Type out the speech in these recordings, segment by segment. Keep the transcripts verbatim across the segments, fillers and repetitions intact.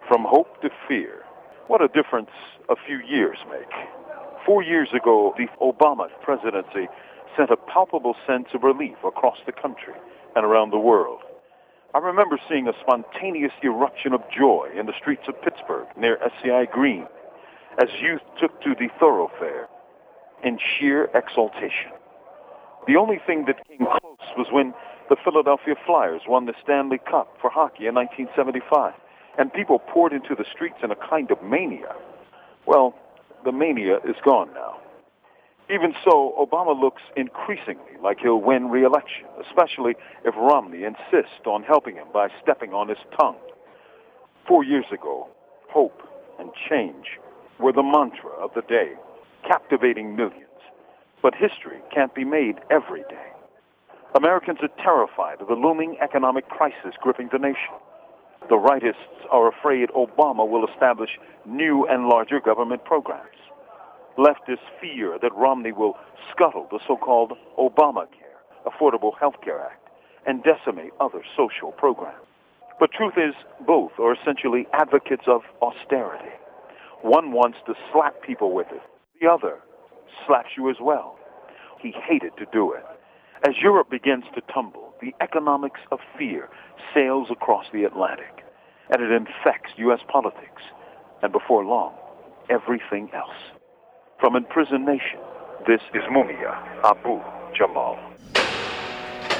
From hope to fear. What a difference a few years make. Four years ago, the Obama presidency sent a palpable sense of relief across the country and around the world. I remember seeing a spontaneous eruption of joy in the streets of Pittsburgh near S C I Green as youth took to the thoroughfare in sheer exultation. The only thing that came close was when the Philadelphia Flyers won the Stanley Cup for hockey in nineteen seventy-five, and people poured into the streets in a kind of mania. Well, the mania is gone now. Even so, Obama looks increasingly like he'll win re-election, especially if Romney insists on helping him by stepping on his tongue. Four years ago, hope and change were the mantra of the day, captivating millions. But history can't be made every day. Americans are terrified of the looming economic crisis gripping the nation. The rightists are afraid Obama will establish new and larger government programs. Leftists fear that Romney will scuttle the so-called Obamacare, Affordable Health Care Act, and decimate other social programs. But truth is, both are essentially advocates of austerity. One wants to slap people with it. The other slaps you as well. He hated to do it. As Europe begins to tumble, the economics of fear sails across the Atlantic, and it infects U S politics, and before long, everything else. From Imprisoned Nation, this is Mumia Abu Jamal.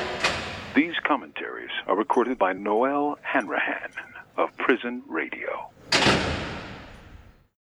These commentaries are recorded by Noel Hanrahan of Prison Radio.